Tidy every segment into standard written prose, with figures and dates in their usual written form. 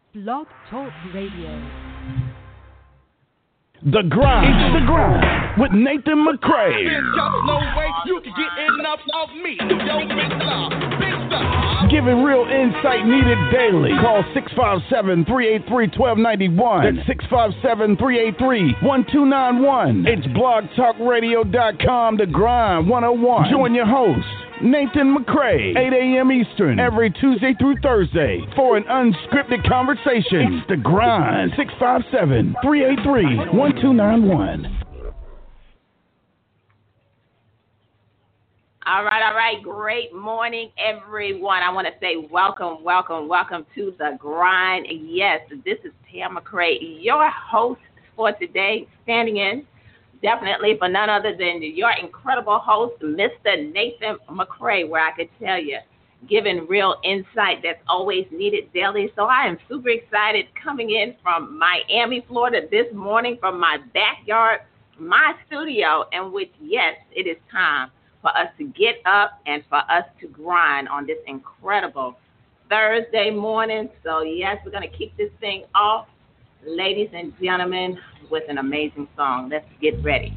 Blog Talk Radio. The Grind. It's The Grind with Nathan McCray. There's just no way you can get enough of me. Yo, big star. Giving real insight needed daily. Call 657-383-1291. That's 657-383-1291. It's blogtalkradio.com, The Grind 101. Join your host, Nathan McCray, 8 a.m. Eastern, every Tuesday through Thursday for an unscripted conversation. It's The Grind, 657-383-1291. All right. Great morning, everyone. I want to say welcome to The Grind. Yes, this is Tam McCray, your host for today, standing in definitely for none other than your incredible host, Mr. Nathan McCray, where I could tell you, giving real insight that's always needed daily. So I am super excited coming in from Miami, Florida this morning from my backyard, my studio, in which, yes, it is time for us to get up and for us to grind on this incredible Thursday morning. So, yes, we're going to kick this thing off, ladies and gentlemen, with an amazing song. Let's get ready.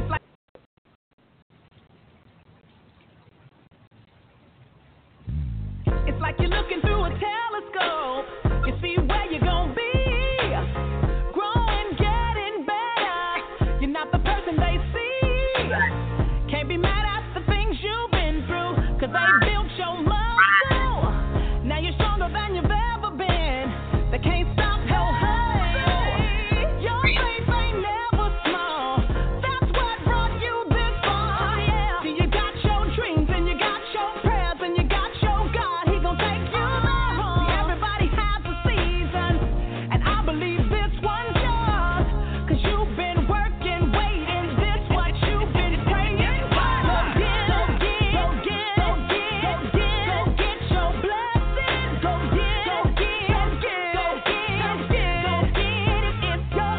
It's like you're looking through a telescope. You see where you're gonna be. Growing, getting better. You're not the person they see. Can't be mad at the things you've been through, 'cause they built your muscle. Now you're stronger than you've ever been. They can't stop your hustle. Your faith ain't never small. That's what brought you this far. Yeah. See, you got your dreams and you got your prayers and you got your God. He gon' take you home. See, everybody has a season, and I believe this one's yours. 'Cause you've been working, waiting. This what you've been praying for. Go get your blessing. Go get it. It's your time. It's your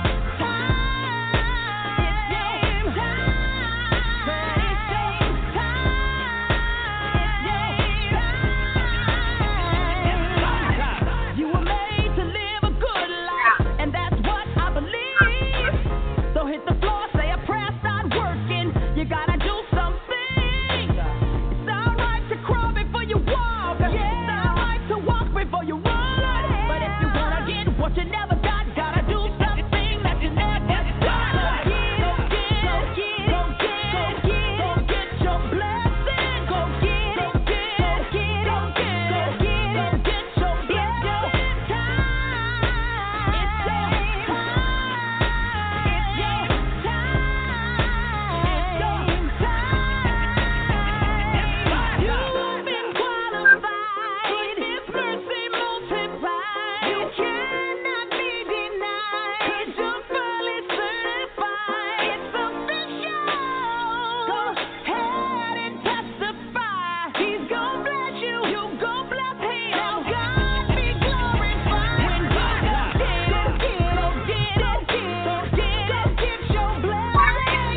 time. You were made to live a good life, and that's what I believe. So hit the floor, say a prayer, start working. You gotta do something. It's alright to crawl before you walk. It's alright to walk before you run. But if you wanna get what you never got, gotta do something that you never got. Go get your blessing. Go get your blessing. It's your time. It's your time. You've been qualified. His mercy multiplied. You cannot be denied. 'Cause you're fully certified. It's official. Go ahead and testify. He's gon' bless you. You gon' bless him. Now God be glorified. When you go get your blessing. Go get your blessing.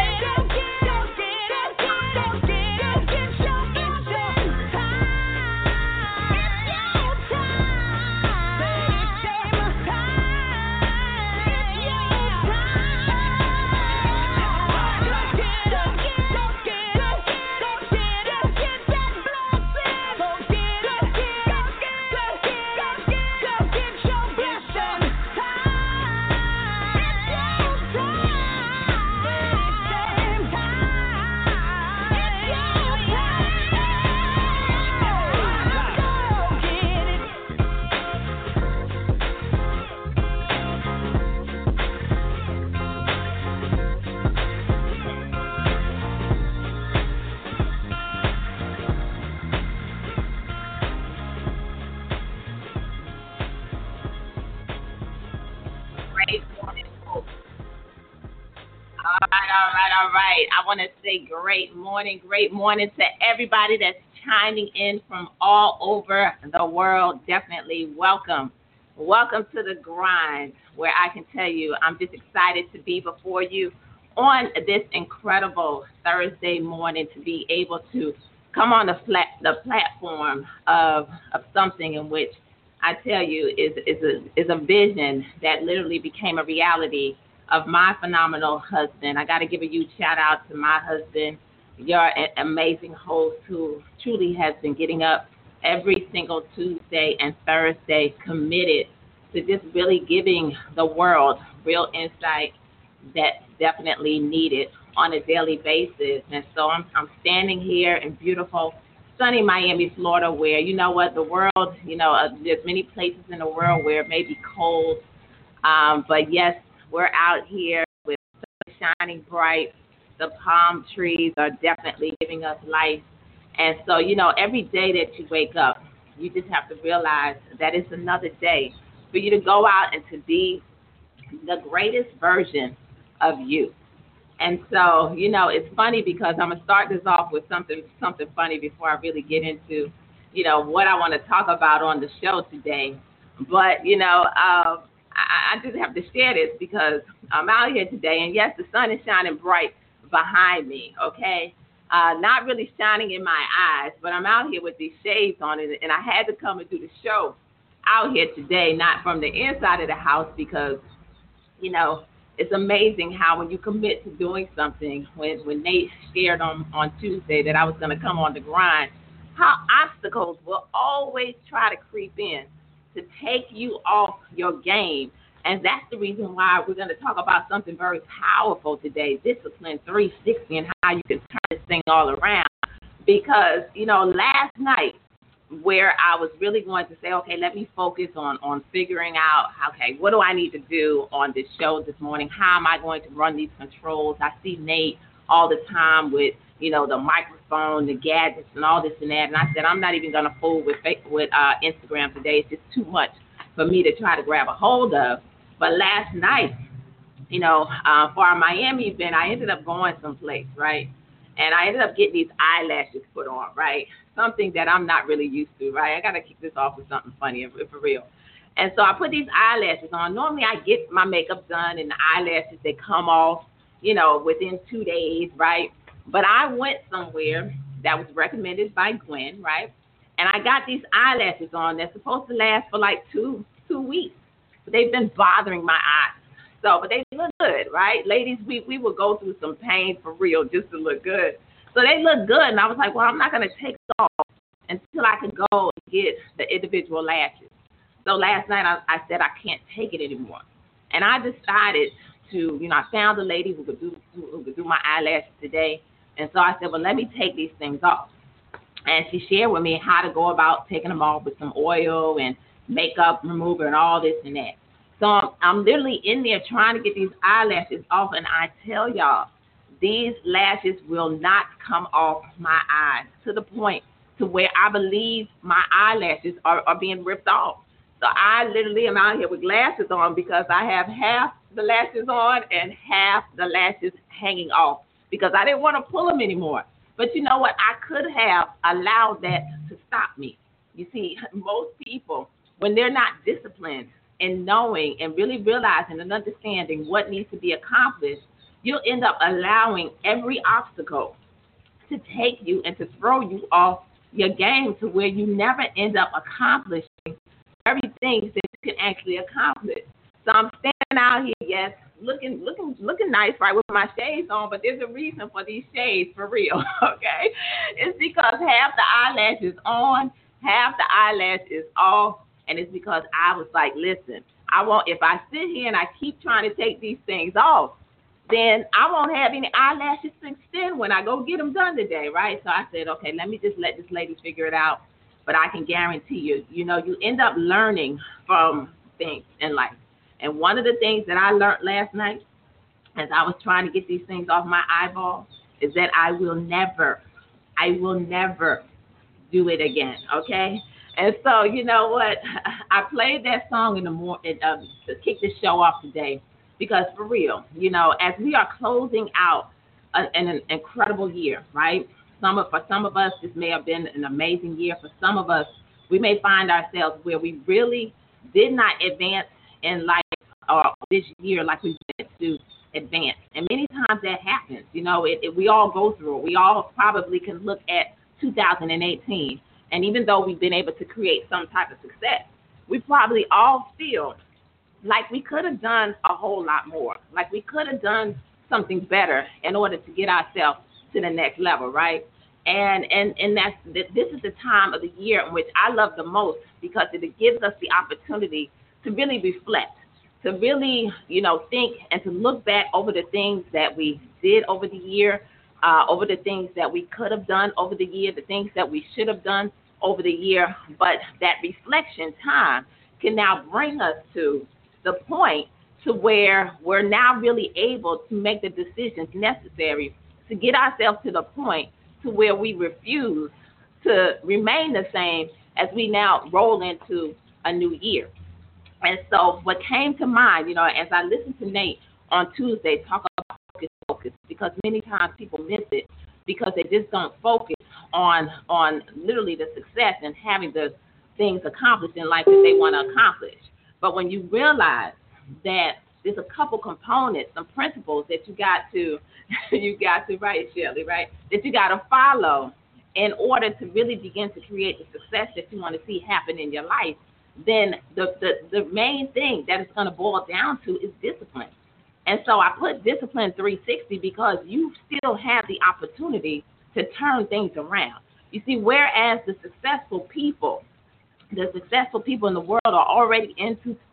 Great morning, folks. All right. I want to say great morning to everybody that's chiming in from all over the world. Definitely welcome. Welcome to The Grind, where I can tell you I'm just excited to be before you on this incredible Thursday morning, to be able to come on the platform of something in which I tell you, is a vision that literally became a reality of my phenomenal husband. I got to give a huge shout out to my husband. You're an amazing host who truly has been getting up every single Tuesday and Thursday, committed to just really giving the world real insight that's definitely needed on a daily basis. And so I'm standing here in beautiful, sunny Miami, Florida, where, you know what, the world, there's many places in the world where it may be cold, but yes, we're out here with the sun shining bright. The palm trees are definitely giving us life. And so, every day that you wake up, you just have to realize that it's another day for you to go out and to be the greatest version of you. And so, it's funny because I'm going to start this off with something funny before I really get into, what I want to talk about on the show today. But, I just have to share this because I'm out here today. And, yes, the sun is shining bright behind me, okay? Not really shining in my eyes, but I'm out here with these shades on it. And I had to come and do the show out here today, not from the inside of the house because, it's amazing how when you commit to doing something, when Nate shared on Tuesday that I was going to come on the grind, how obstacles will always try to creep in to take you off your game. And that's the reason why we're going to talk about something very powerful today, Discipline 360, and how you can turn this thing all around. Because, last night, where I was really going to say, okay, let me focus on figuring out, okay, what do I need to do on this show this morning? How am I going to run these controls? I see Nate all the time with, the microphone, the gadgets, and all this and that. And I said, I'm not even going to fool with Instagram today. It's just too much for me to try to grab a hold of. But last night, for our Miami event, I ended up going someplace, right? And I ended up getting these eyelashes put on, right? Something that I'm not really used to, right? I got to kick this off with something funny, for real. And so I put these eyelashes on. Normally I get my makeup done and the eyelashes, they come off, within 2 days, right? But I went somewhere that was recommended by Gwen, right? And I got these eyelashes on that's supposed to last for like two weeks. But they've been bothering my eyes. So, but they look good, right? Ladies, we will go through some pain for real just to look good. So they look good. And I was like, well, I'm not going to take it off until I can go and get the individual lashes. So last night I said I can't take it anymore. And I decided to, I found a lady who could do my eyelashes today. And so I said, well, let me take these things off. And she shared with me how to go about taking them off with some oil and makeup remover and all this and that. So I'm literally in there trying to get these eyelashes off, and I tell y'all, these lashes will not come off my eyes to the point to where I believe my eyelashes are being ripped off. So I literally am out here with glasses on because I have half the lashes on and half the lashes hanging off because I didn't want to pull them anymore. But you know what? I could have allowed that to stop me. You see, most people, when they're not disciplined in knowing and really realizing and understanding what needs to be accomplished, you'll end up allowing every obstacle to take you and to throw you off your game to where you never end up accomplishing everything that you can actually accomplish. So I'm standing out here, yes, looking nice, right, with my shades on, but there's a reason for these shades, for real, okay? It's because half the eyelash is on, half the eyelash is off, and it's because I was like, listen, if I sit here and I keep trying to take these things off, then I won't have any eyelashes to extend when I go get them done today, right? So I said, okay, let me just let this lady figure it out. But I can guarantee you, you end up learning from things in life. And one of the things that I learned last night as I was trying to get these things off my eyeballs is that I will never do it again, okay? And so, you know what? I played that song in the morning to kick the show off today because, for real, as we are closing out an incredible year, right? For some of us, this may have been an amazing year. For some of us, we may find ourselves where we really did not advance in life this year like we meant to advance. And many times that happens. We all go through it. We all probably can look at 2018. And even though we've been able to create some type of success, we probably all feel like we could have done a whole lot more, like we could have done something better in order to get ourselves to the next level, right? And this is the time of the year in which I love the most because it gives us the opportunity to really reflect, to really, think and to look back over the things that we did over the year, over the things that we could have done over the year, the things that we should have done over the year. But that reflection time can now bring us to the point to where we're now really able to make the decisions necessary to get ourselves to the point to where we refuse to remain the same as we now roll into a new year. And so what came to mind, as I listened to Nate on Tuesday talk about focus, because many times people miss it because they just don't focus on literally the success and having the things accomplished in life that they want to accomplish. But when you realize that there's a couple components, some principles that you got to right, Shirley, right, that you got to follow in order to really begin to create the success that you want to see happen in your life, then the main thing that it's going to boil down to is discipline. And so I put Discipline 360 because you still have the opportunity to turn things around. You see, whereas the successful people in the world are already in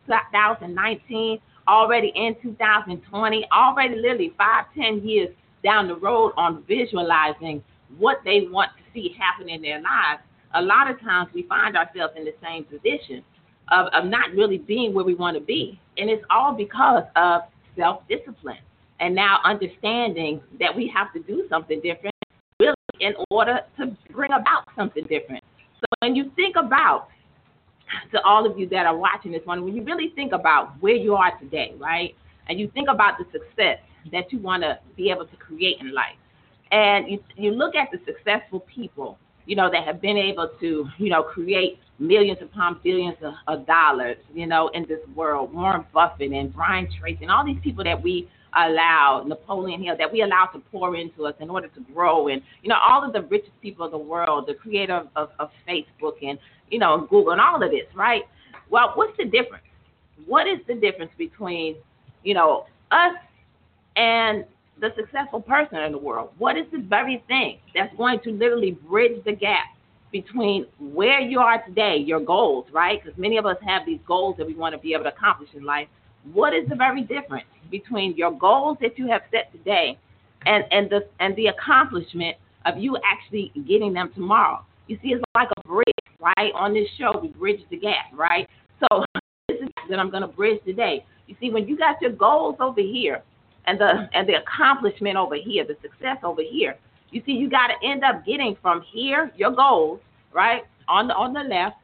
2019, already in 2020, already literally 5-10 years down the road on visualizing what they want to see happen in their lives, a lot of times we find ourselves in the same position of not really being where we want to be. And it's all because of self-discipline and now understanding that we have to do something different really in order to bring about something different. So when you think about, to all of you that are watching this one, when you really think about where you are today, right, and you think about the success that you want to be able to create in life, and you look at the successful people, that have been able to, create millions upon billions of dollars, in this world, Warren Buffett and Brian Tracy and all these people that we allow, Napoleon Hill, that we allow to pour into us in order to grow, and, all of the richest people of the world, the creator of Facebook and, Google and all of this, right? Well, what's the difference? What is the difference between, us and the successful person in the world? What is the very thing that's going to literally bridge the gap between where you are today, your goals, right? Because many of us have these goals that we want to be able to accomplish in life. What is the very difference between your goals that you have set today and the accomplishment of you actually getting them tomorrow? You see, it's like a bridge, right? On this show, we bridge the gap, right? So this is that I'm going to bridge today. You see, when you got your goals over here and the accomplishment over here, the success over here, you see, you got to end up getting from here, your goals, right, on the left,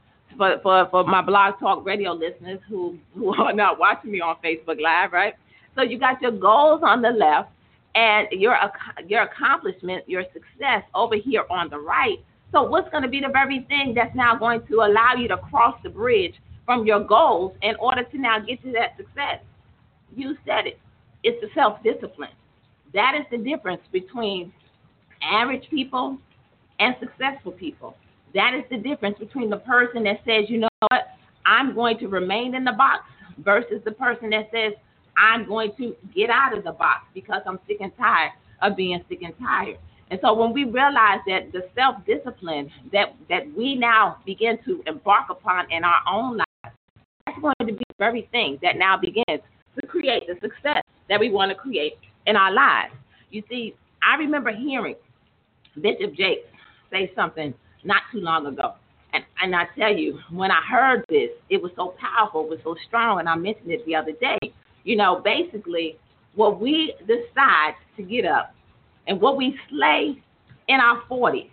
for my Blog Talk Radio listeners who are not watching me on Facebook Live, right? So you got your goals on the left and your accomplishment, your success over here on the right. So what's going to be the very thing that's now going to allow you to cross the bridge from your goals in order to now get to that success? You said it. It's the self-discipline. That is the difference between average people and successful people. That is the difference between the person that says, you know what, I'm going to remain in the box versus the person that says, I'm going to get out of the box because I'm sick and tired of being sick and tired. And so when we realize that the self-discipline that we now begin to embark upon in our own lives, that's going to be the very thing that now begins to create the success that we want to create in our lives. You see, I remember hearing Bishop Jakes say something not too long ago. And I tell you, when I heard this, it was so powerful, it was so strong, and I mentioned it the other day. Basically, what we decide to get up and what we slay in our 40s,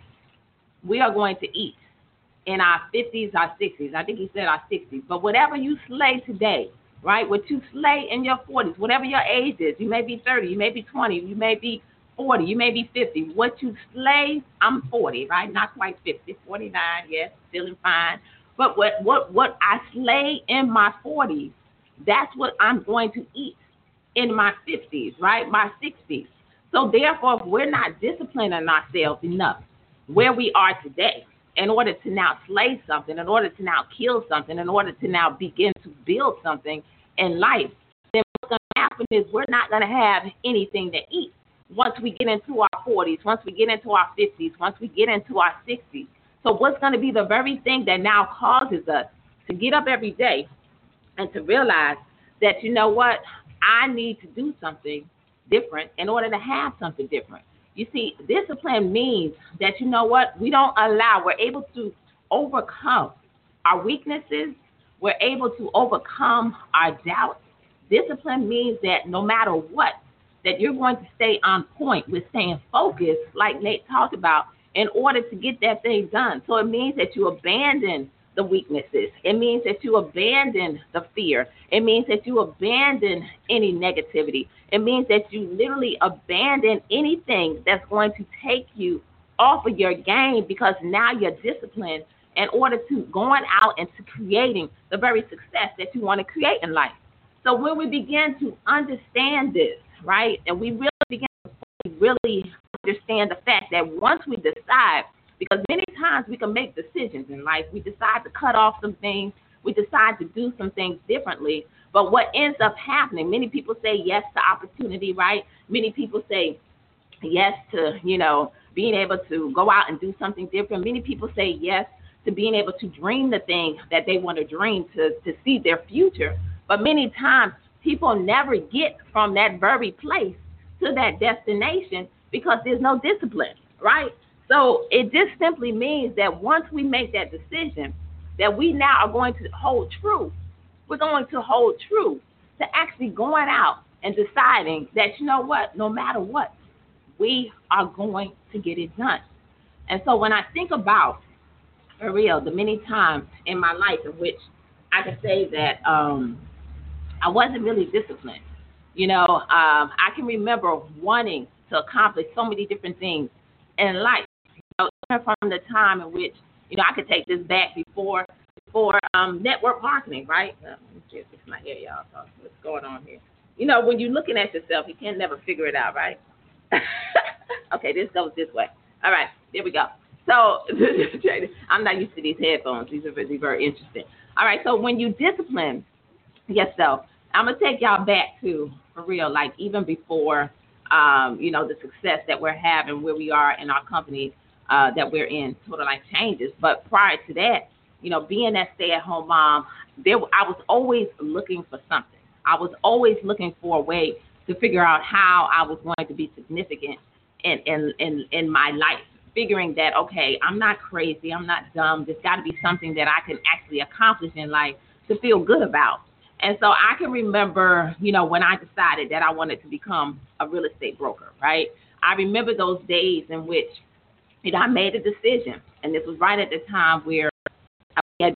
we are going to eat in our 50s, our 60s. I think he said our 60s. But whatever you slay today, right, what you slay in your 40s, whatever your age is, you may be 30, you may be 20, you may be 40, you may be 50. What you slay, I'm 40, right? Not quite 50, 49, yes, feeling fine. But what I slay in my 40s, that's what I'm going to eat in my 50s, right? My 60s. So therefore, if we're not disciplining ourselves enough where we are today, in order to now slay something, in order to now kill something, in order to now begin to build something in life, then what's going to happen is we're not going to have anything to eat once we get into our 40s, once we get into our 50s, once we get into our 60s. So what's going to be the very thing that now causes us to get up every day and to realize that, you know what, I need to do something different in order to have something different. You see, discipline means that, you know what, we're able to overcome our weaknesses. We're able to overcome our doubts. Discipline means that no matter what, that you're going to stay on point with staying focused, like Nate talked about, in order to get that thing done. So it means that you abandon the weaknesses. It means that you abandon the fear. It means that you abandon any negativity. It means that you literally abandon anything that's going to take you off of your game, because now you're disciplined in order to going out and to creating the very success that you want to create in life. So when we begin to understand this, right, and we really begin to really understand the fact that once we decide, because many times we can make decisions in life, we decide to cut off some things, we decide to do some things differently, but what ends up happening, many people say yes to opportunity, right? Many people say yes to, being able to go out and do something different. Many people say yes to being able to dream the thing that they want to dream, to see their future. But many times people never get from that very place to that destination because there's no discipline, right? So it just simply means that once we make that decision, that we now are going to hold true. We're going to hold true to actually going out and deciding that, you know what, no matter what, we are going to get it done. And so when I think about, for real, the many times in my life in which I could say that I wasn't really disciplined. I can remember wanting to accomplish so many different things in life. From the time in which, I could take this back before network marketing, right? Let me see if it's not here, y'all. So what's going on here? When you're looking at yourself, you can never figure it out, right? Okay, this goes this way. All right, there we go. So I'm not used to these headphones. These are very, very interesting. All right, so when you discipline yourself, I'm going to take y'all back to, for real, like even before, the success that we're having, where we are in our company that we're in, Total Life Changes. But prior to that, being that stay-at-home mom, I was always looking for something. I was always looking for a way to figure out how I was going to be significant in my life, figuring that, okay, I'm not crazy, I'm not dumb. There's got to be something that I can actually accomplish in life to feel good about. And so I can remember, when I decided that I wanted to become a real estate broker, right? I remember those days in which, I made a decision, and this was right at the time where I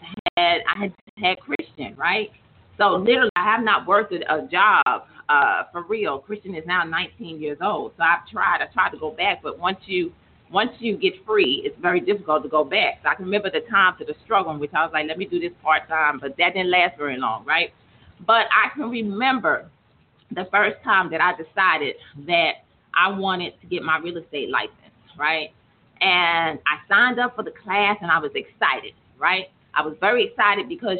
had had Christian, right? So literally, I have not worked a job for real. Christian is now 19 years old. So I tried to go back, but once you get free, it's very difficult to go back. So I can remember the times of the struggle in which I was like, let me do this part-time, but that didn't last very long, right? But I can remember the first time that I decided that I wanted to get my real estate license, right? And I signed up for the class, and I was excited, right? I was very excited because,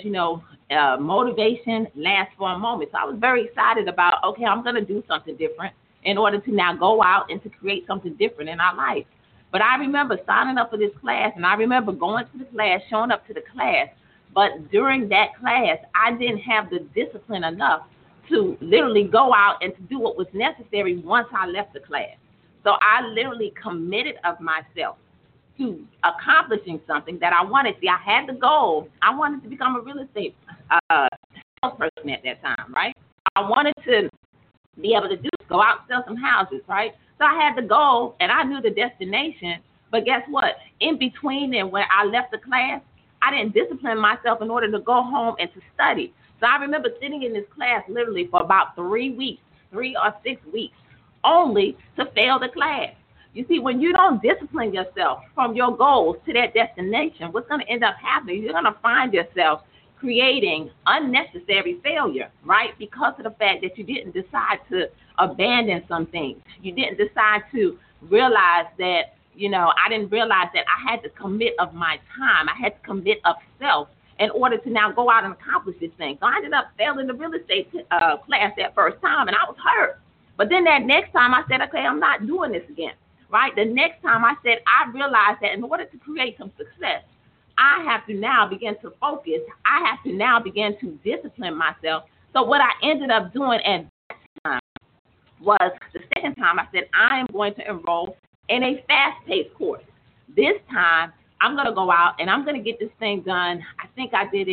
motivation lasts for a moment. So I was very excited about, okay, I'm going to do something different in order to now go out and to create something different in our life. But I remember signing up for this class, and I remember going to the class, showing up to the class. But during that class, I didn't have the discipline enough to literally go out and to do what was necessary once I left the class. So I literally committed of myself to accomplishing something that I wanted. See, I had the goal. I wanted to become a real estate salesperson at that time, right? I wanted to be able to go out and sell some houses, right? So I had the goal, and I knew the destination. But guess what? In between and when I left the class, I didn't discipline myself in order to go home and to study. So I remember sitting in this class literally for about 3 or 6 weeks, only to fail the class. You see, when you don't discipline yourself from your goals to that destination, what's going to end up happening? You're going to find yourself creating unnecessary failure, right? Because of the fact that you didn't decide to abandon some things. You didn't decide to realize that, I didn't realize that I had to commit of my time. I had to commit of self in order to now go out and accomplish this thing. So I ended up failing the real estate class that first time, and I was hurt. But then that next time I said, okay, I'm not doing this again, right? The next time I said, I realized that in order to create some success, I have to now begin to focus. I have to now begin to discipline myself. So what I ended up doing at that time was the second time I said, I am going to enroll in a fast-paced course. This time, I'm going to go out and I'm going to get this thing done. I think I did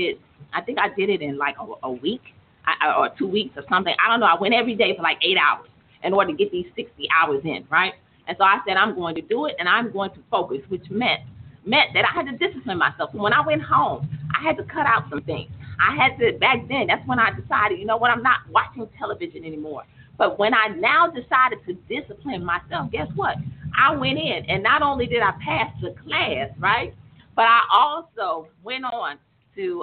it in like a week or 2 weeks or something. I don't know. I went every day for like 8 hours in order to get these 60 hours in, right? And so I said, I'm going to do it and I'm going to focus, which meant that I had to discipline myself. So when I went home, I had to cut out some things. Back then, that's when I decided, you know what, I'm not watching television anymore. But when I now decided to discipline myself, guess what? I went in, and not only did I pass the class, right, but I also went on to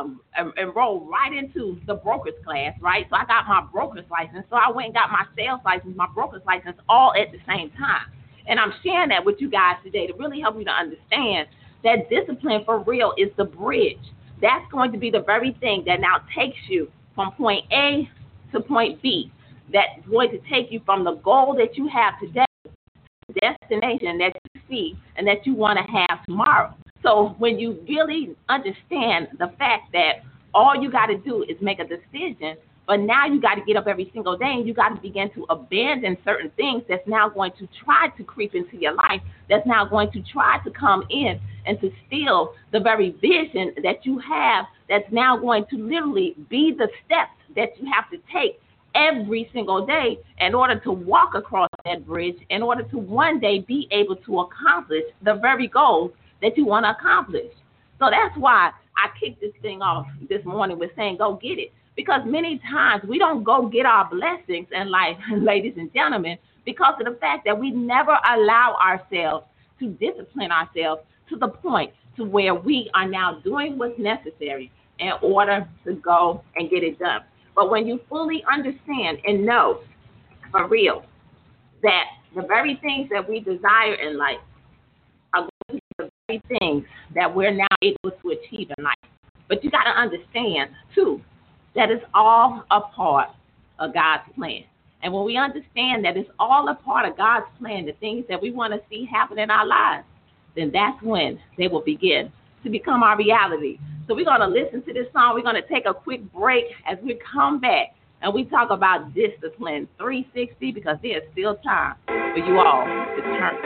enroll right into the broker's class, right? So I got my broker's license. So I went and got my sales license, my broker's license, all at the same time. And I'm sharing that with you guys today to really help you to understand that discipline for real is the bridge. That's going to be the very thing that now takes you from point A to point B. That's going to take you from the goal that you have today to the destination that you see and that you want to have tomorrow. So when you really understand the fact that all you got to do is make a decision, but now you got to get up every single day and you got to begin to abandon certain things that's now going to try to creep into your life, that's now going to try to come in and to steal the very vision that you have, that's now going to literally be the steps that you have to take every single day in order to walk across that bridge, in order to one day be able to accomplish the very goals that you want to accomplish. So that's why I kicked this thing off this morning with saying, go get it. Because many times we don't go get our blessings in life, ladies and gentlemen, because of the fact that we never allow ourselves to discipline ourselves to the point to where we are now doing what's necessary in order to go and get it done. But when you fully understand and know for real that the very things that we desire in life are going to be the very things that we're now able to achieve in life. But you got to understand, too, that it's all a part of God's plan. And when we understand that it's all a part of God's plan, the things that we want to see happen in our lives, then that's when they will begin to become our reality. So we're going to listen to this song. We're going to take a quick break as we come back and we talk about Discipline 360 because there's still time for you all to turn.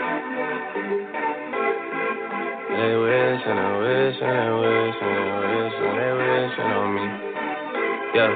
They wish and they wish and they wish and they wish and they wishing on me. Yeah.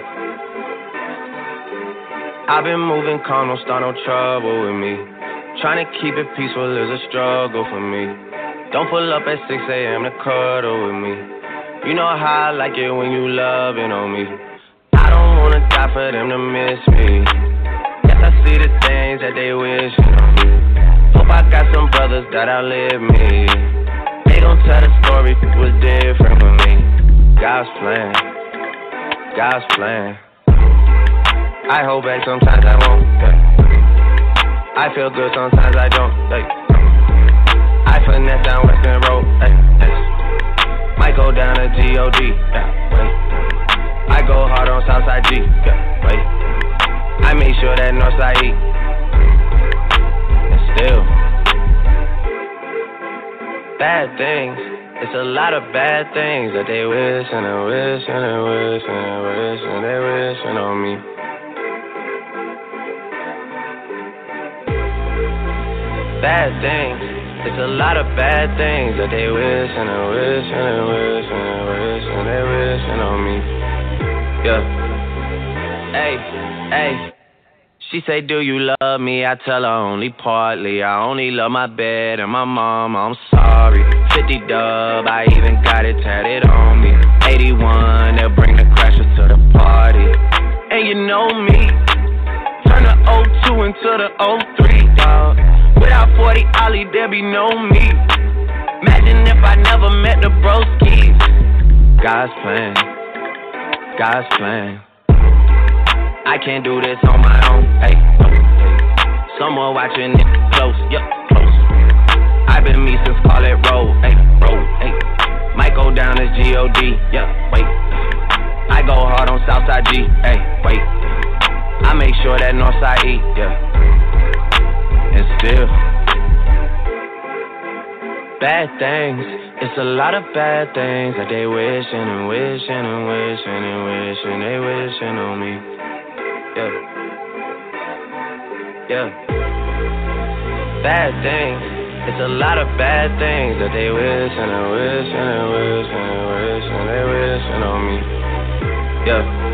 I've been moving calm, don't start no trouble with me. Trying to keep it peaceful is a struggle for me. Don't pull up at 6 a.m. to cuddle with me. You know how I like it when you loving on me. I don't wanna die for them to miss me. Yes, I see the things that they wishing on me. Hope I got some brothers that outlive me. They gon' tell the story if it was different for me. God's plan, God's plan. I hold back sometimes I won't. Yeah. I feel good sometimes I don't. Like, I finesse down Western Road. Might go down to G.O.D. Yeah, I go hard on Southside G. Yeah, wait. I make sure that Northside E. And still, bad things. It's a lot of bad things that they wish and they wish and they wish and they wish and they wishing on me. Bad things. It's a lot of bad things that they wish and they wish and they wish and they wish and they wishing on me. Yeah. Hey, hey. She say, do you love me? I tell her only partly. I only love my bed and my mom. I'm sorry. 50 dub, I even got it tatted on me. 81, they'll bring the crashers to the party. And you know me. Turn the 02 into the 03, dog. Without 40 Ollie, there be no me. Imagine if I never met the broskies. God's plan, God's plan. I can't do this on my own. Hey, someone watching it close, yup, close. been me since call it roll, ayy, roll, ayy. Might go down as G-O-D, yeah, wait. I go hard on Southside G, ayy, wait. I make sure that Northside E, yeah. And still, bad things, it's a lot of bad things that they wishing and wishing and wishing and wishing, they wishing on me, yeah. Yeah. Bad things, it's a lot of bad things that they wishing and wishing and wishing and wishing, they wishing on me, yeah.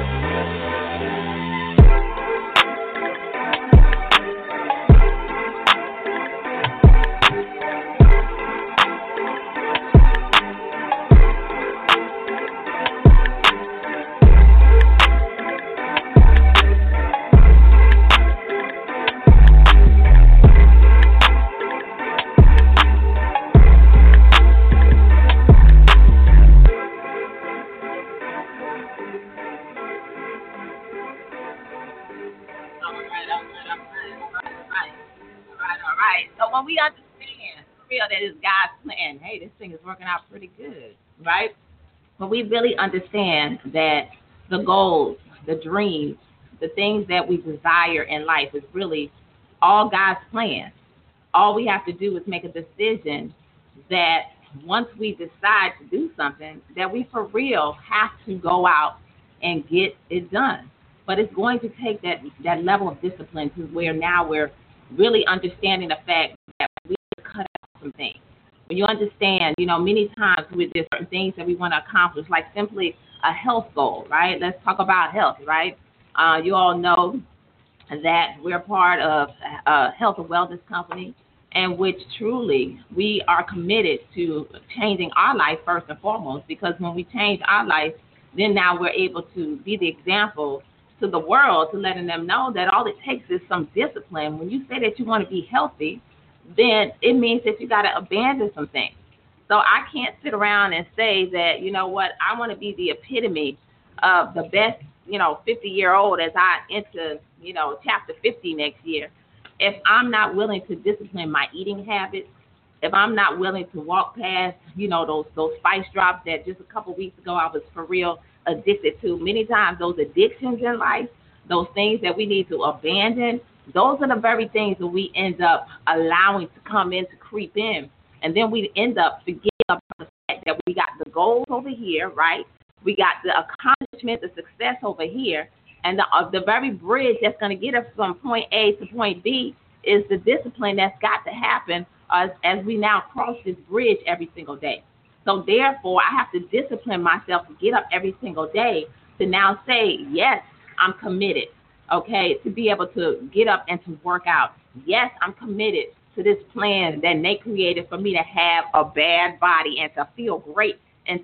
That is God's plan. Hey, this thing is working out pretty good, right? But we really understand that the goals, the dreams, the things that we desire in life is really all God's plan. All we have to do is make a decision that once we decide to do something, that we for real have to go out and get it done. But it's going to take that level of discipline to where now we're really understanding the fact that we cut out some things. When you understand, many times with there's certain things that we want to accomplish, like simply a health goal, right? Let's talk about health, right? You all know that we're part of a health and wellness company, and which truly we are committed to changing our life first and foremost, because when we change our life, then now we're able to be the example to the world, to letting them know that all it takes is some discipline. When you say that you want to be healthy, then it means that you got to abandon some things. So I can't sit around and say that, you know what, I want to be the epitome of the best, 50-year-old as I enter, chapter 50 next year. If I'm not willing to discipline my eating habits, if I'm not willing to walk past, those spice drops that just a couple weeks ago I was for real addicted to. Many times those addictions in life, those things that we need to abandon, those are the very things that we end up allowing to come in, to creep in. And then we end up forgetting about the fact that we got the goals over here, right? We got the accomplishment, the success over here. And the very bridge that's going to get us from point A to point B is the discipline that's got to happen as we now cross this bridge every single day. So therefore, I have to discipline myself to get up every single day to now say, yes, I'm committed. Okay, to be able to get up and to work out. Yes, I'm committed to this plan that Nate created for me to have a bad body and to feel great in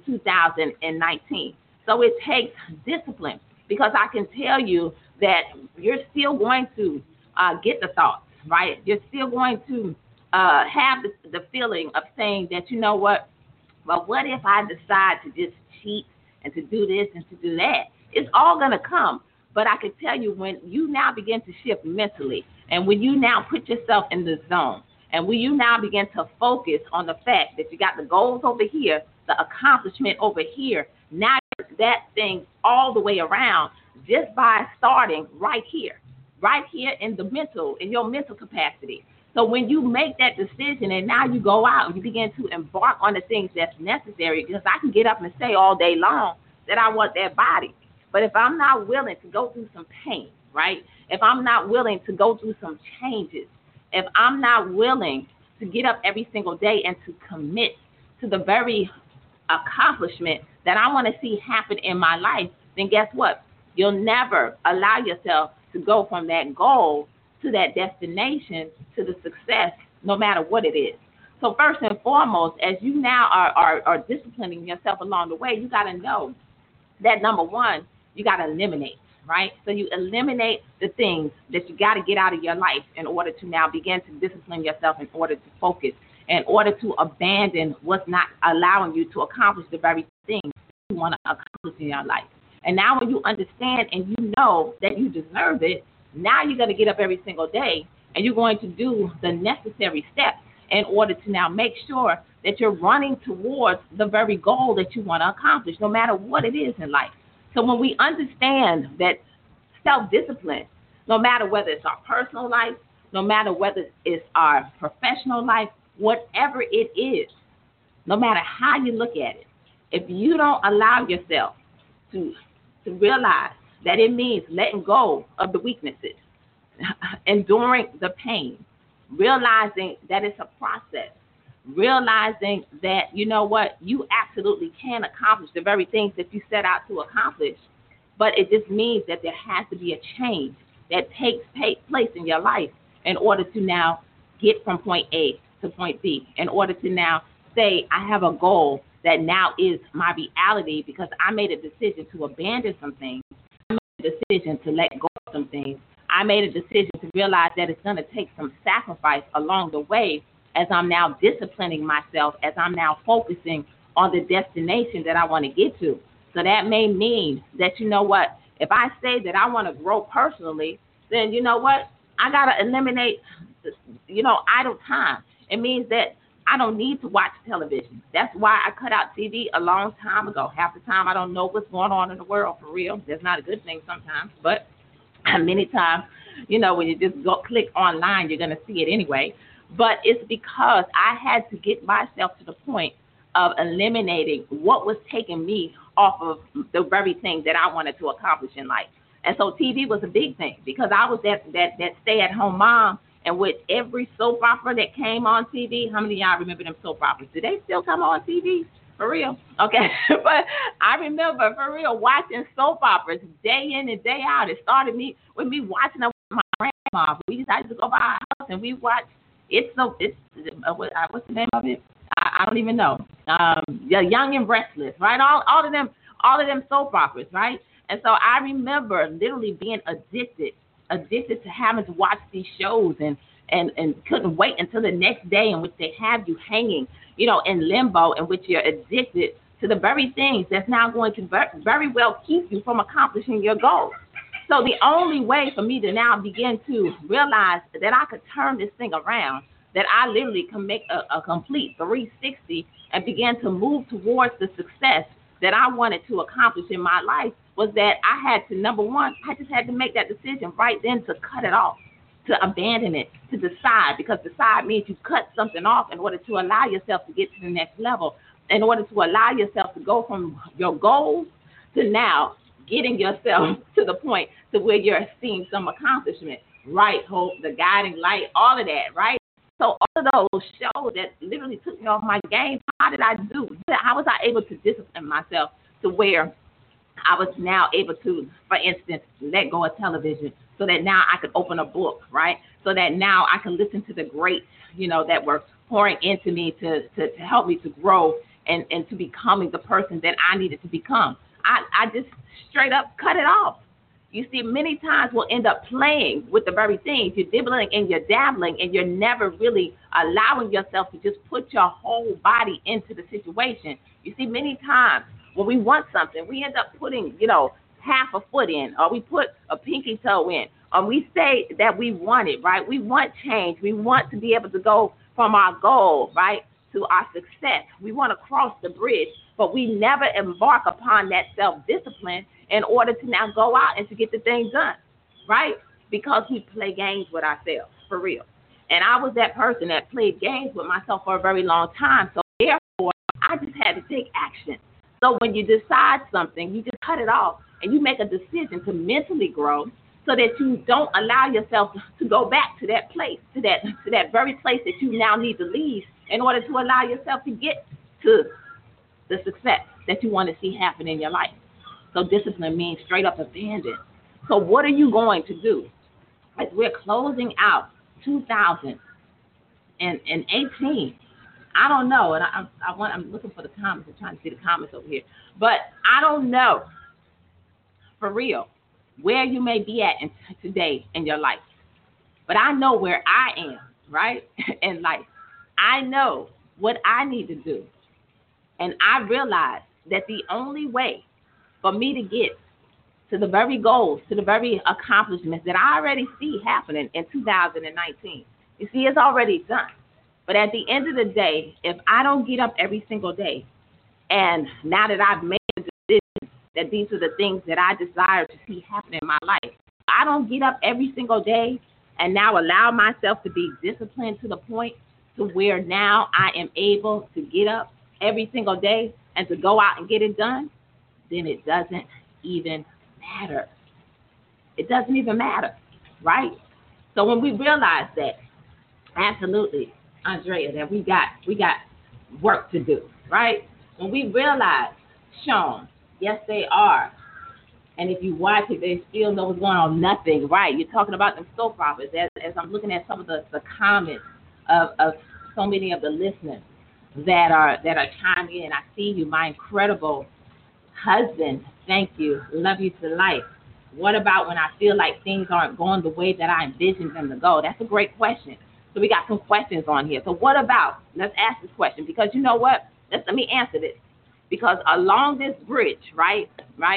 2019. So it takes discipline, because I can tell you that you're still going to get the thoughts, right? You're still going to have the feeling of saying that, you know what, well, what if I decide to just cheat and to do this and to do that? It's all going to come. But I can tell you, when you now begin to shift mentally, and when you now put yourself in the zone, and when you now begin to focus on the fact that you got the goals over here, the accomplishment over here, now that thing all the way around just by starting right here in your mental capacity. So when you make that decision and now you go out and you begin to embark on the things that's necessary, because I can get up and say all day long that I want that body. But if I'm not willing to go through some pain, right? If I'm not willing to go through some changes, if I'm not willing to get up every single day and to commit to the very accomplishment that I want to see happen in my life, then guess what? You'll never allow yourself to go from that goal to that destination, to the success, no matter what it is. So first and foremost, as you now are disciplining yourself along the way, you got to know that, number one, you got to eliminate, right? So you eliminate the things that you got to get out of your life in order to now begin to discipline yourself, in order to focus, in order to abandon what's not allowing you to accomplish the very things you want to accomplish in your life. And now when you understand and you know that you deserve it, now you're going to get up every single day and you're going to do the necessary steps in order to now make sure that you're running towards the very goal that you want to accomplish, no matter what it is in life. So when we understand that self-discipline, no matter whether it's our personal life, no matter whether it's our professional life, whatever it is, no matter how you look at it, if you don't allow yourself to realize that it means letting go of the weaknesses, enduring the pain, realizing that it's a process, realizing that, you know what, you absolutely can accomplish the very things that you set out to accomplish, but it just means that there has to be a change that takes place in your life in order to now get from point A to point B, in order to now say, I have a goal that now is my reality because I made a decision to abandon some things. I made a decision to let go of some things. I made a decision to realize that it's going to take some sacrifice along the way as I'm now disciplining myself, as I'm now focusing on the destination that I want to get to. So that may mean that, you know what, if I say that I want to grow personally, then you know what, I got to eliminate, idle time. It means that I don't need to watch television. That's why I cut out TV a long time ago. Half the time I don't know what's going on in the world for real. That's not a good thing sometimes, but many times, when you just go click online, you're going to see it anyway. But it's because I had to get myself to the point of eliminating what was taking me off of the very thing that I wanted to accomplish in life. And so TV was a big thing because I was that stay-at-home mom. And with every soap opera that came on TV, how many of y'all remember them soap operas? Do they still come on TV? For real? Okay. But I remember, for real, watching soap operas day in and day out. It started with me watching them with my grandma. We decided to go by our house and we watched what's the name of it? I don't even know. Young and Restless, right? All of them soap operas, right? And so I remember literally being addicted to having to watch these shows and couldn't wait until the next day in which they have you hanging, in limbo, in which you're addicted to the very things that's now going to very well keep you from accomplishing your goals. So the only way for me to now begin to realize that I could turn this thing around, that I literally can make a complete 360 and begin to move towards the success that I wanted to accomplish in my life, was that I had to, number one, I just had to make that decision right then to cut it off, to abandon it, to decide, because decide means you cut something off in order to allow yourself to get to the next level, in order to allow yourself to go from your goals to now getting yourself to the point to where you're seeing some accomplishment, right? Hope, the guiding light, all of that, right? So all of those shows that literally took me off my game, how did I do? How was I able to discipline myself to where I was now able to, for instance, let go of television so that now I could open a book, right? So that now I can listen to the greats, that were pouring into me to help me to grow and to becoming the person that I needed to become. I just straight up cut it off. You see, many times we'll end up playing with the very things. You're dibbling and you're dabbling and you're never really allowing yourself to just put your whole body into the situation. You see, many times when we want something, we end up putting, half a foot in, or we put a pinky toe in, or we say that we want it, right? We want change. We want to be able to go from our goal, right, to our success. We want to cross the bridge, but we never embark upon that self-discipline in order to now go out and to get the thing done, right? Because we play games with ourselves, for real. And I was that person that played games with myself for a very long time. So therefore, I just had to take action. So when you decide something, you just cut it off and you make a decision to mentally grow so that you don't allow yourself to go back to that place, to that very place that you now need to leave in order to allow yourself to get to the success that you want to see happen in your life. So discipline means straight up abandon. So what are you going to do? As we're closing out 2018, I don't know, and I'm looking for the comments. I'm trying to see the comments over here. But I don't know, for real, where you may be at today in your life. But I know where I am, right, in life. I know what I need to do. And I realize that the only way for me to get to the very goals, to the very accomplishments that I already see happening in 2019, you see, it's already done. But at the end of the day, if I don't get up every single day, and now that I've made a decision that these are the things that I desire to see happen in my life, I don't get up every single day and now allow myself to be disciplined to the point to where now I am able to get up every single day and to go out and get it done, then it doesn't even matter. It doesn't even matter, right? So when we realize that, absolutely, Andrea, that we got work to do, right? When we realize, Sean, yes, they are. And if you watch it, they still know what's going on. Nothing, right? You're talking about them soap operas. As I'm looking at some of the comments of so many of the listeners that are chiming in, I see you, my incredible husband. Thank you. Love you to life. What about when I feel like things aren't going the way that I envisioned them to go? That's a great question. So we got some questions on here. So what about, let's ask this question, because you know what? Let me answer this. Because along this bridge, right,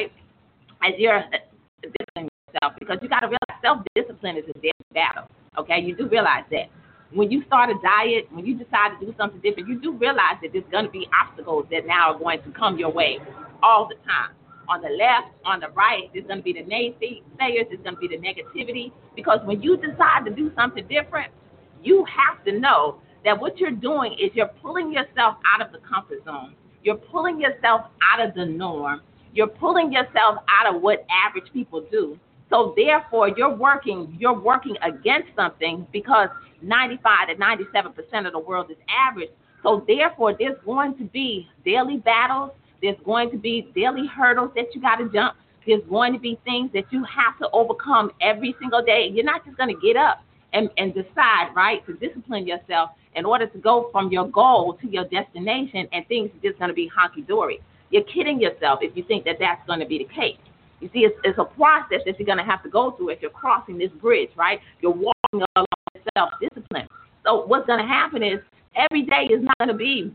as you're disciplining yourself, because you got to realize self-discipline is a daily battle, okay? You do realize that. When you start a diet, when you decide to do something different, you do realize that there's going to be obstacles that now are going to come your way all the time. On the left, on the right, there's going to be the naysayers, there's going to be the negativity, because when you decide to do something different, you have to know that what you're doing is you're pulling yourself out of the comfort zone. You're pulling yourself out of the norm. You're pulling yourself out of what average people do. So therefore, you're working against something, because 95 to 97% of the world is average. So therefore, there's going to be daily battles. There's going to be daily hurdles that you got to jump. There's going to be things that you have to overcome every single day. You're not just going to get up and decide, right, to discipline yourself in order to go from your goal to your destination, and things are just going to be honky-dory. You're kidding yourself if you think that that's going to be the case. You see, it's a process that you're going to have to go through as you're crossing this bridge, right? You're walking along with self-discipline. So what's going to happen is every day is not going to be,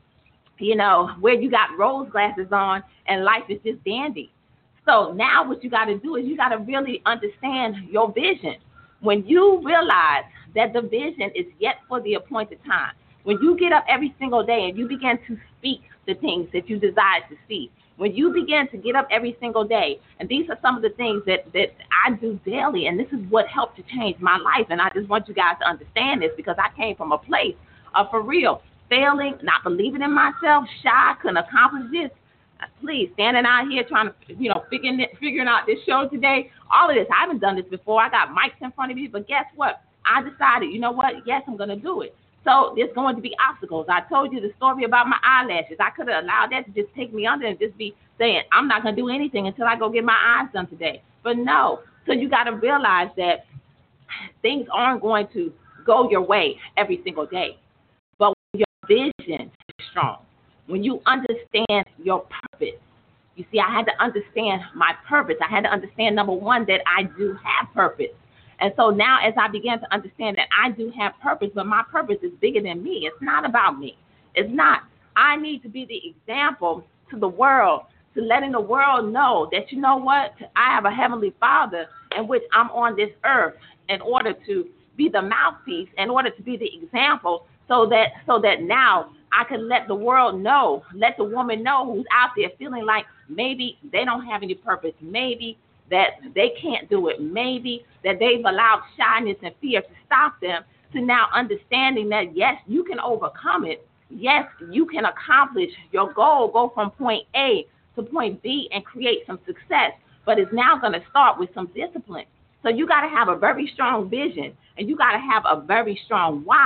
where you got rose glasses on and life is just dandy. So now what you got to do is you got to really understand your vision. When you realize that the vision is yet for the appointed time, when you get up every single day and you begin to speak the things that you desire to see, when you begin to get up every single day, and these are some of the things that I do daily, and this is what helped to change my life, and I just want you guys to understand this, because I came from a place of, for real, failing, not believing in myself, shy, couldn't accomplish this. Please, standing out here trying to, figuring out this show today, all of this, I haven't done this before. I got mics in front of me, but guess what? I decided, you know what? Yes, I'm going to do it. So there's going to be obstacles. I told you the story about my eyelashes. I could have allowed that to just take me under and just be saying, I'm not going to do anything until I go get my eyes done today. But no. So you got to realize that things aren't going to go your way every single day. But when your vision is strong, when you understand your purpose, you see, I had to understand my purpose. I had to understand, number one, that I do have purpose. And so now as I began to understand that I do have purpose, but my purpose is bigger than me. It's not about me. It's not. I need to be the example to the world, to letting the world know that, you know what, I have a heavenly Father in which I'm on this earth in order to be the mouthpiece, in order to be the example, so that now I can let the world know, let the woman know who's out there feeling like maybe they don't have any purpose, maybe that they can't do it, maybe that they've allowed shyness and fear to stop them, to now understanding that, yes, you can overcome it. Yes, you can accomplish your goal, go from point A to point B and create some success, but it's now going to start with some discipline. So you got to have a very strong vision, and you got to have a very strong why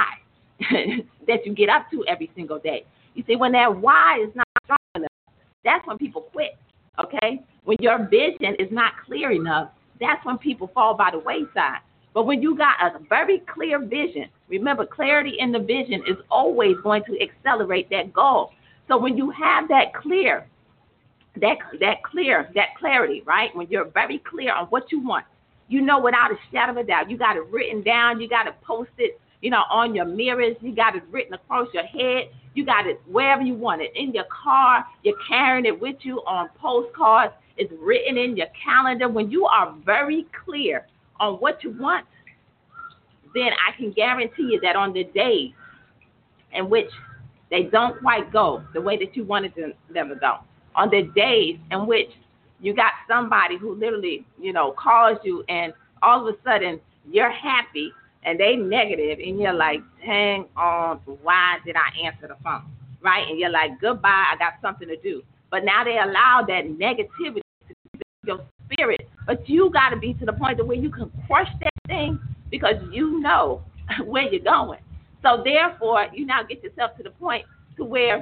that you get up to every single day. You see, when that why is not strong enough, that's when people quit, okay? When your vision is not clear enough, that's when people fall by the wayside. But when you got a very clear vision, remember, clarity in the vision is always going to accelerate that goal. So when you have that clarity, right? When you're very clear on what you want, you know without a shadow of a doubt, you got it written down, you got it posted, on your mirrors, you got it written across your head, you got it wherever you want it, in your car, you're carrying it with you on postcards, it's written in your calendar. When you are very clear on what you want, then I can guarantee you that on the days in which they don't quite go the way that you wanted them to go. On the days in which you got somebody who literally, calls you and all of a sudden you're happy and they negative and you're like, dang on, why did I answer the phone, right? And you're like, goodbye, I got something to do. But now they allow that negativity to be your spirit. But you got to be to the point where you can crush that thing because you know where you're going. So therefore, you now get yourself to the point to where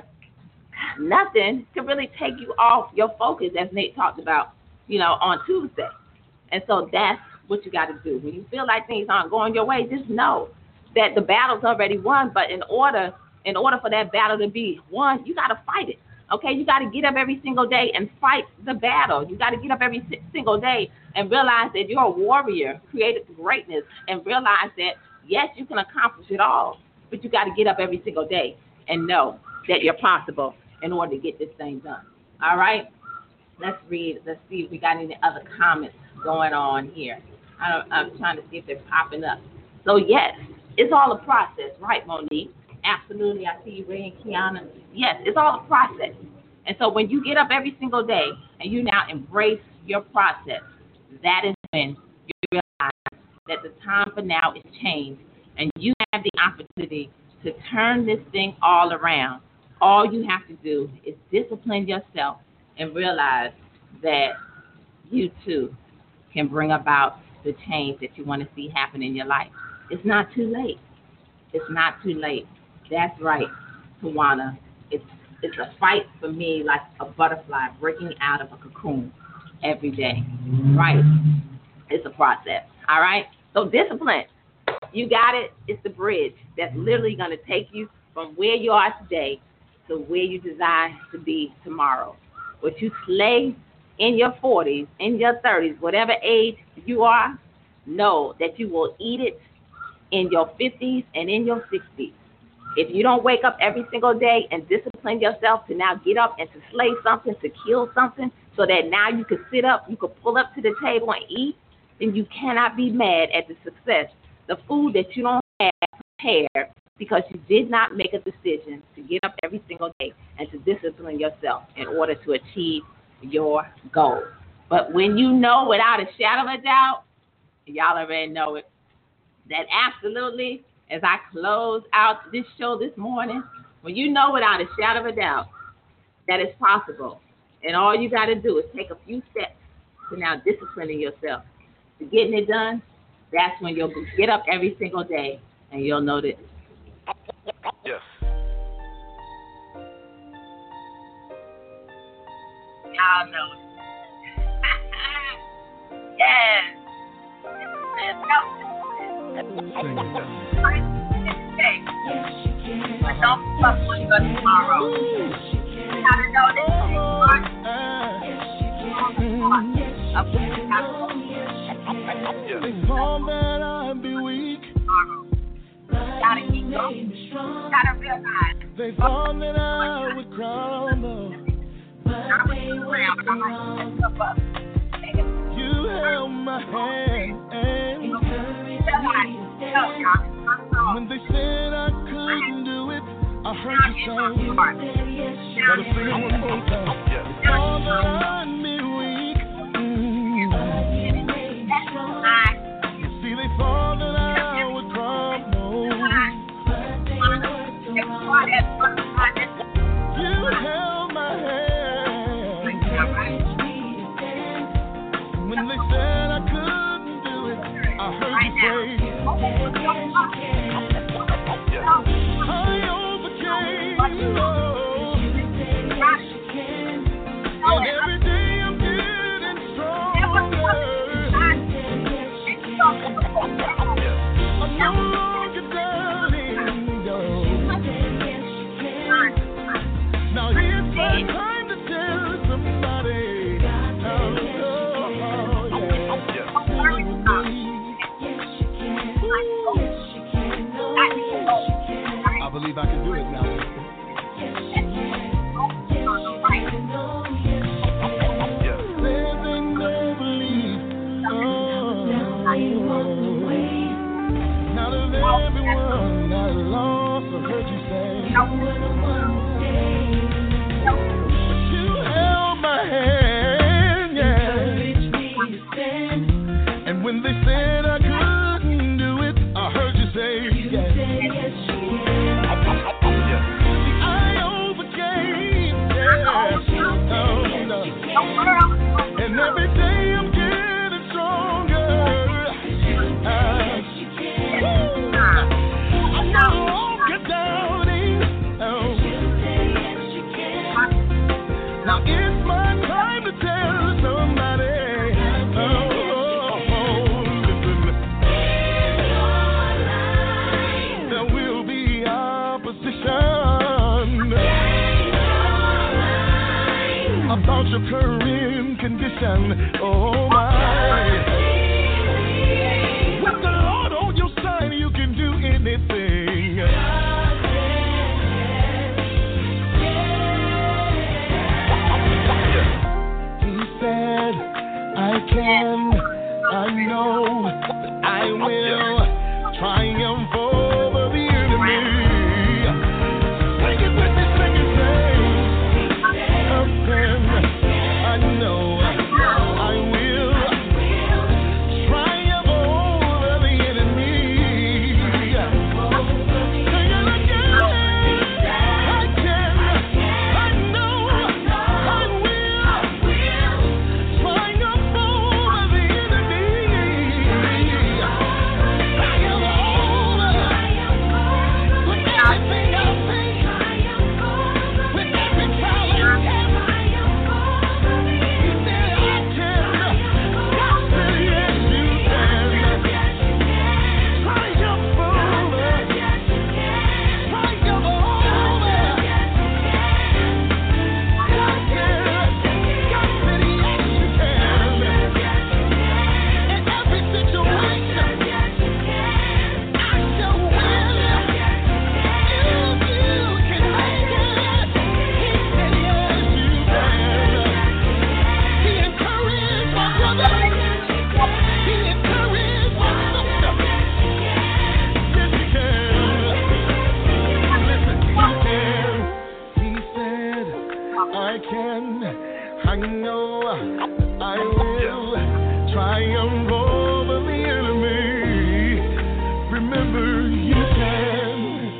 nothing can really take you off your focus, as Nate talked about, on Tuesday. And so that's what you got to do. When you feel like things aren't going your way, just know that the battle's already won. But in order for that battle to be won, you got to fight it. Okay, you got to get up every single day and fight the battle. You got to get up every single day and realize that you're a warrior created for greatness, and realize that, yes, you can accomplish it all, but you got to get up every single day and know that you're possible in order to get this thing done. All right? Let's see if we got any other comments going on here. I'm trying to see if they're popping up. So, yes, it's all a process, right, Monique? Absolutely. I see you, Ray and Kiana. Yes, it's all a process. And so when you get up every single day and you now embrace your process, that is when you realize that the time for now is changed and you have the opportunity to turn this thing all around. All you have to do is discipline yourself and realize that you too can bring about the change that you want to see happen in your life. It's not too late. It's not too late. That's right, Tawana. It's a fight for me like a butterfly breaking out of a cocoon every day. Right? It's a process. All right? So discipline. You got it. It's the bridge that's literally going to take you from where you are today to where you desire to be tomorrow. What you slay in your 40s, in your 30s, whatever age you are, know that you will eat it in your 50s and in your 60s. If you don't wake up every single day and discipline yourself to now get up and to slay something, to kill something, so that now you can sit up, you can pull up to the table and eat, then you cannot be mad at the success. The food that you don't have prepared because you did not make a decision to get up every single day and to discipline yourself in order to achieve your goal. But when you know without a shadow of a doubt, y'all already know it, that absolutely, as I close out this show this morning, when you know without a shadow of a doubt that it's possible, and all you got to do is take a few steps to now disciplining yourself to getting it done, that's when you'll get up every single day and you'll know that. Yes. Y'all know it. Yes. But don't give up on you tomorrow. You gotta know that They thought that I'd be weak. gotta keep going. You gotta realize. They thought that I would crumble. I was around, but I'm like, let's go up. You held my hand. When they said I couldn't do it, I heard you say, gotta sing it one more time. They thought that I'd be weak. See, they thought that I would crumble. You held my hand. When they said I couldn't do it, I heard you say, I overcame. And every day I'm getting stronger. I'm no longer doubting, now here's my time to tell somebody. I believe I can do it now. Living no belief. Not of everyone that lost I heard you say. But you held my hand, yeah. And when they said I couldn't do it, I heard you say, yeah. I overcame, yeah. And every day I'm getting stronger. I'm no longer doubting. Now it's my time to tell somebody. Listen. There will be opposition about your current condition. Oh my. With the Lord on your side, you can do anything. He said, I can, I know, that I will triumph over the enemy. Sing it with me, sing it, sing. I can, I know, I will triumph over the enemy. Sing it again. I can, I know, I will triumph over the enemy. Triumph over with everything I think, with every trial I have. He said I can. God said yes you can. Triumph over. Triumph over. God said yes you can. In every situation, I shall win. If you can make it, he said yes you can. He encouraged my brother. He encouraged my sister. Yes you can. Listen, you can. He said, I can. I know I will triumph over the enemy. Remember, you can.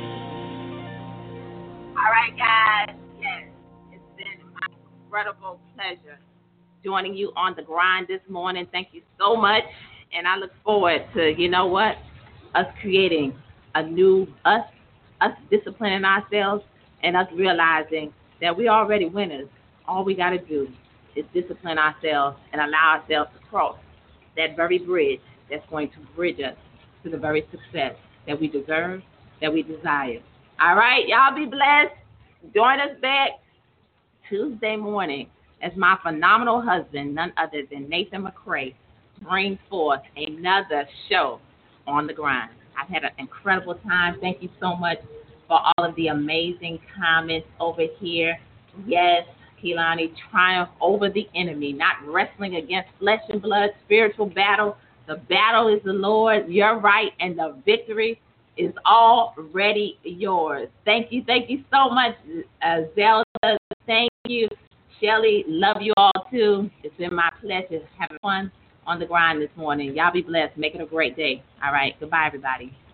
All right, guys. Yes, it's been my incredible pleasure joining you on the grind this morning. Thank you so much. And I look forward to, you know what, us creating a new us disciplining ourselves and us realizing that we're already winners. All we got to do is discipline ourselves and allow ourselves to cross that very bridge that's going to bridge us to the very success that we deserve, that we desire. All right, y'all be blessed. Join us back Tuesday morning as my phenomenal husband, none other than Nathan McCray, brings forth another show on the grind. I've had an incredible time. Thank you so much for all of the amazing comments over here. Yes, Kehlani, triumph over the enemy, not wrestling against flesh and blood, spiritual battle. The battle is the Lord. You're right, and the victory is already yours. Thank you so much, Zelda. Thank you, Shelly. Love you all too. It's been my pleasure having fun on the grind this morning. Y'all be blessed. Make it a great day. All right. Goodbye, everybody.